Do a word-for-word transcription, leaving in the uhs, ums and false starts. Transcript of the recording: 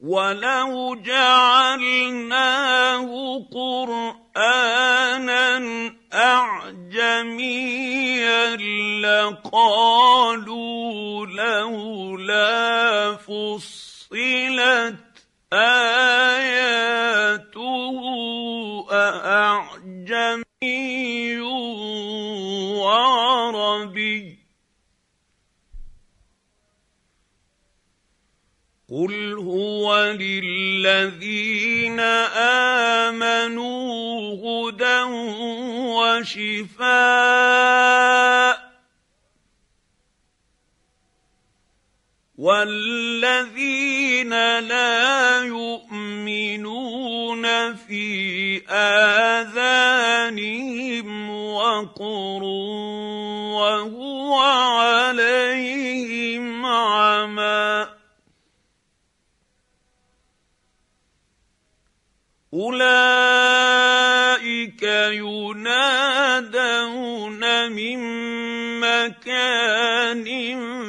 وَلَوْ جَعَلْنَاهُ قُرْآنًا أَعْجَمِيًّا لَّقَالُوا لَوْلَا فُصِّلَتْ آيَاتُهُ أَأَعْجَمِيٌّ وَعَرَبِيٌّ ۗ قُلْ هُوَ لِلَّذِينَ آمَنُوا هُدًى وَشِفَاءٌ ۖ وَالَّذِينَ لَا يُؤْمِنُونَ فِي آذَانِهِمْ وَقْرٌ وَهُوَ عَلَيْهِمْ عَمًى، أُولَٰئِكَ يُنَادَوْنَ مِن مَّكَانٍ